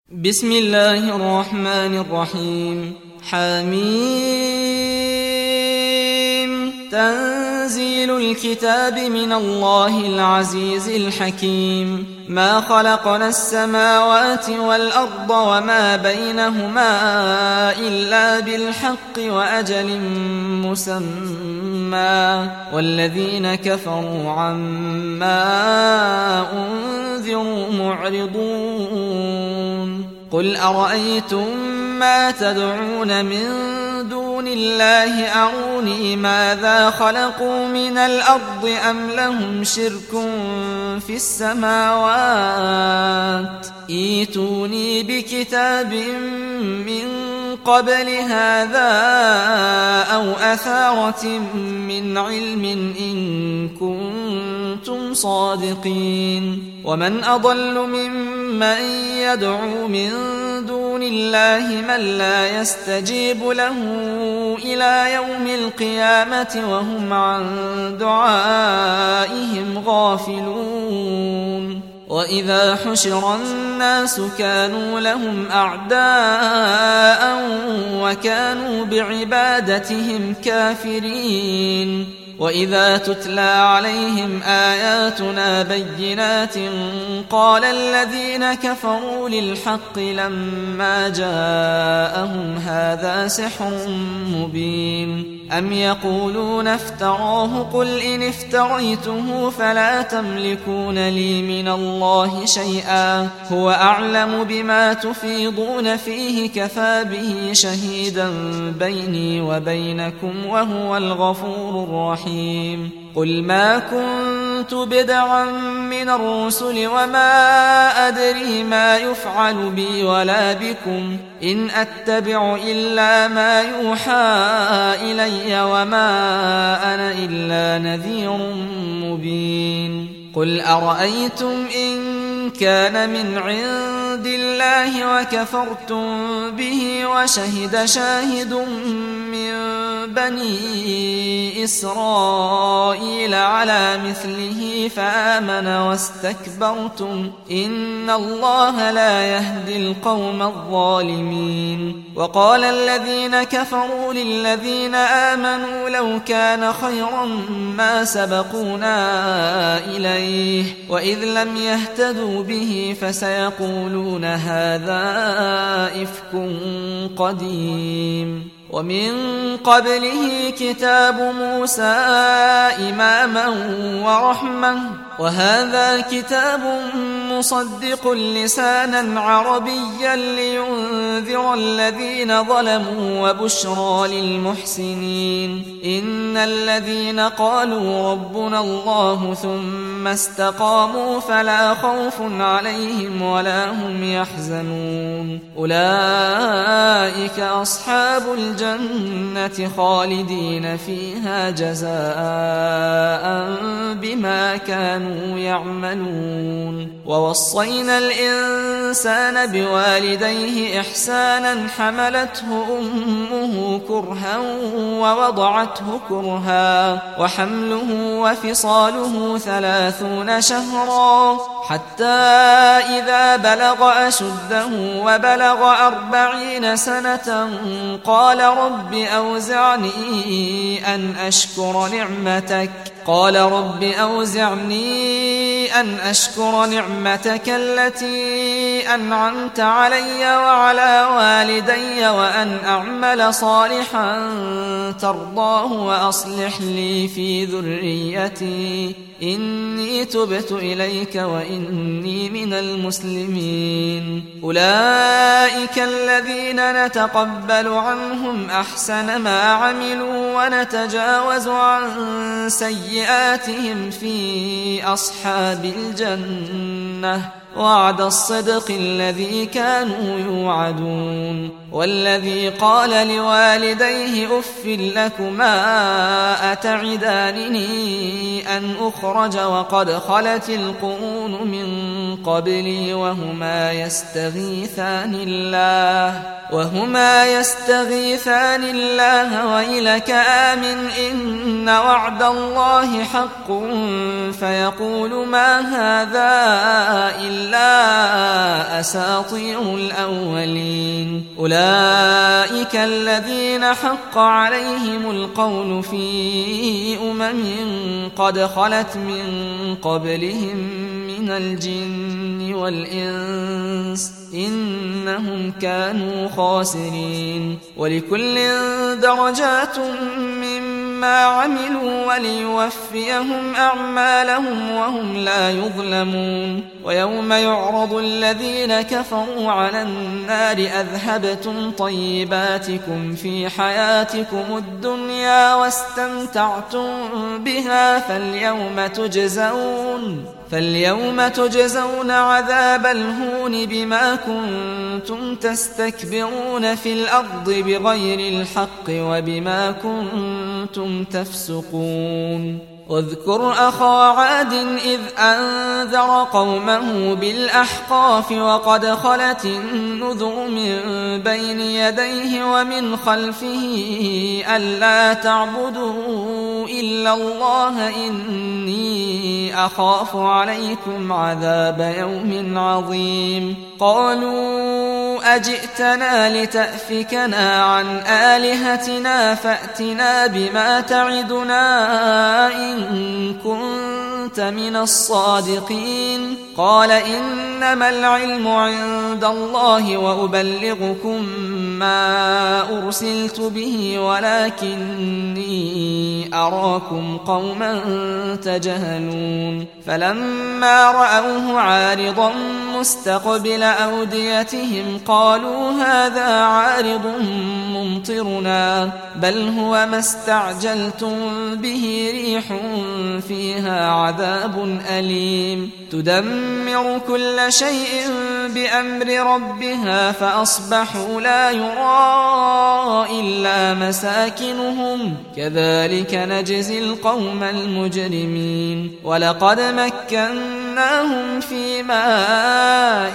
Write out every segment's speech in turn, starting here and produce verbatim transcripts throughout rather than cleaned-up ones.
بسم الله الرحمن الرحيم. حميم. تنزيل الكتاب من الله العزيز الحكيم. ما خلقنا السماوات والأرض وما بينهما إلا بالحق وأجل مسمى والذين كفروا عما أنذروا معرضون. قل أرأيتم ما تدعون من دون الله أروني ماذا خلقوا من الأرض أم لهم شرك في السماوات ائتوني بكتاب من قبل هذا أو أثارة من علم إن كنتم صادقين. ومن أضل ممن يدعو من دون الله من لا يستجيب له إلى يوم القيامة وهم عن دعائهم غافلون. وإذا حشر الناس كانوا لهم أعداء وكانوا بعبادتهم كافرين. وإذا تتلى عليهم آياتنا بينات قال الذين كفروا للحق لما جاءهم هذا سحر مبين. أم يقولون افتراه قل إن افتريته فلا تملكون لي من الله شيئا هو أعلم بما تفيضون فيه كفى به شهيدا بيني وبينكم وهو الغفور الرحيم. قل ما كنت بدعا من الرسل وما أدري ما يفعل بي ولا بكم إن أتبع إلا ما يوحى إلي وما أنا إلا نذير مبين. قل أرأيتم إن كان من عند الله وكفرتم به وشهد شاهد من بني إسرائيل على مثله فآمن واستكبرتم إن الله لا يهدي القوم الظالمين. وقال الذين كفروا للذين آمنوا لو كان خيرا ما سبقونا إليه وإذ لم يهتدوا به فسيقولون هذا إفك قديم. ومن قبله كتاب موسى إماما ورحمة وهذا كتاب مصدق لسانا عربيا لينذر الذين ظلموا وبشرى للمحسنين. إن الذين قالوا ربنا الله ثم استقاموا فلا خوف عليهم ولا هم يحزنون. أولئك أصحاب الجنة الجنة خالدين فيها جزاء بما كانوا يعملون. ووصينا الإنسان بوالديه إحسانا حملته أمه كرها ووضعته كرها وحمله وفصاله ثلاثون شهرا حتى إذا بلغ أشده وبلغ أربعين سنة قال رب أوزعني أن أشكر نعمتك قال رب أوزعني أن أشكر نعمتك التي أنعمت علي وعلى والدي وأن أعمل صالحا ترضاه وأصلح لي في ذريتي إني تبت إليك وإني من المسلمين. أولئك الذين نتقبل عنهم أحسن ما عملوا ونتجاوز عن سيئاتهم في أصحاب الجنة وعد الصدق الذي كانوا يوعدون. والذي قال لوالديه أف لكما أتعدانني أن أخرج وقد خلت القرون من قبلي وهما يستغيثان الله وهما يستغيثان الله ويلك آمن إن وعد الله حق فيقول ما هذا إلا أساطير الأولين أولئك الذين حق عليهم القول في أمم قد خلت من قبلهم من الجن والإنس إنهم كانوا خاسرين ولكل درجات مما عملوا وليوفيهم أعمالهم وهم لا يظلمون ويوم يعرض الذين كفروا على النار أذهبتم طيباتكم في حياتكم الدنيا واستمتعتم بها فاليوم تجزون فاليوم تجزون عذاب الهون بما كنتم تستكبرون في الأرض بغير الحق وبما كنتم تفسقون واذكر أخا عاد إذ أنذر قومه بالأحقاف وقد خلت النذر من بين يديه ومن خلفه ألا تعبدوا إلا الله إني أخاف عليكم عذاب يوم عظيم قالوا أجئتنا لتأفكنا عن آلهتنا فأتنا بما تعدنا إن كنت من الصادقين قال إنما العلم عند الله وأبلغكم ما أرسلت به ولكني أراكم قوما تجهلون فلما رأوه عارضا مستقبل أوديتهم قالوا هذا عارض ممطرنا بل هو ما استعجلتم به ريح فيها عذاب أليم تدمر كل شيء بأمر ربها فأصبحوا لا يرى إلا مساكنهم كذلك نجزي القوم المجرمين ولقد مكناهم في ماء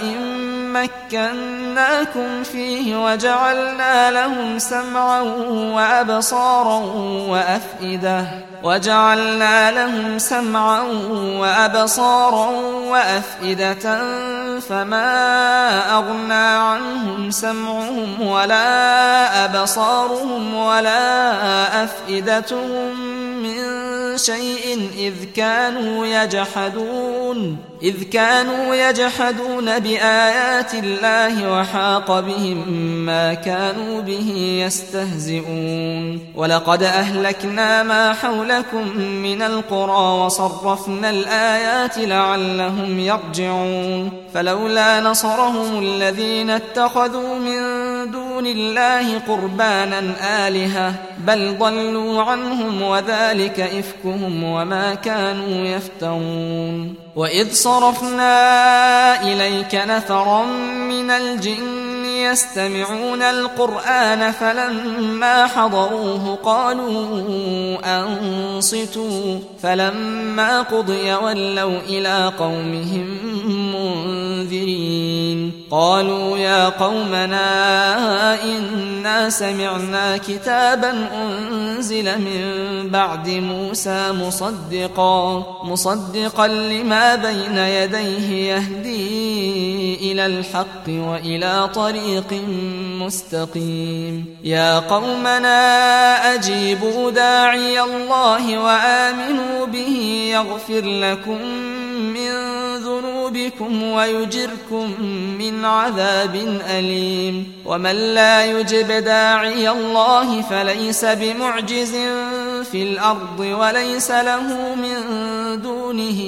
مكناكم فيه وجعلنا لهم سمعا وأبصارا وأفئدة وجعلنا لهم سمعا وأبصارا وأفئدة فما أغنى عنهم سمعهم ولا أبصارهم ولا أفئدتهم من شيء إذ كانوا يجحدون إذ كانوا يجحدون بآيات الله وحاق بهم ما كانوا به يستهزئون ولقد أهلكنا ما حولكم من القرى وصرفنا الآيات لعلهم يرجعون فلولا نصرهم الذين اتخذوا من دون الله قربانا آلهة بل ضلوا عنهم وذلك إفكهم وما كانوا يفترون وإذ صرفنا إليك نفرا من الجن يستمعون القرآن فلما حضروه قالوا أنصتوا فلما قضي ولوا إلى قومهم منذرين قالوا يا قومنا إنا سمعنا كتابا أنزل من بعد موسى مصدقا مصدقا لما بين يديه يهدي إلى الحق وإلى طريق مستقيم يا قومنا أجيبوا داعي الله وآمنوا به يغفر لكم من ذنوبكم ويجركم من عذاب أليم ومن لا يجب داعي الله فليس بمعجز في الأرض وليس له من دونه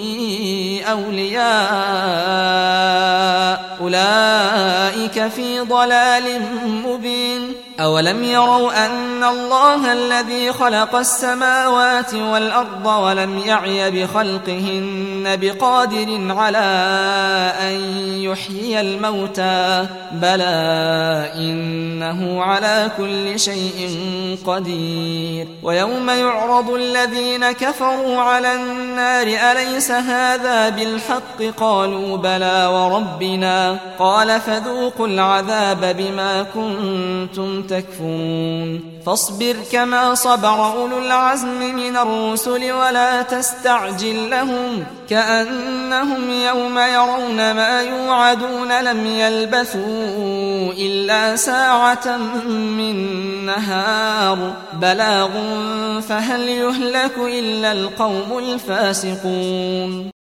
أولياء أولئك في ضلال مبين أولم يروا أن الله الذي خلق السماوات والأرض ولم يعي بخلقهن بقادر على أن يحيي الموتى بلى إنه على كل شيء قدير ويوم يعرض الذين كفروا على النار أليس هذا بالحق قالوا بلى وربنا قال فذوقوا العذاب بما كنتم تكفرون فاصبر كما صبر أولو العزم من الرسل ولا تستعجل لهم كأنهم يوم يرون ما يوعدون لم يلبثوا إلا ساعة من نهار بلاغ فهل يهلك إلا القوم الفاسقون.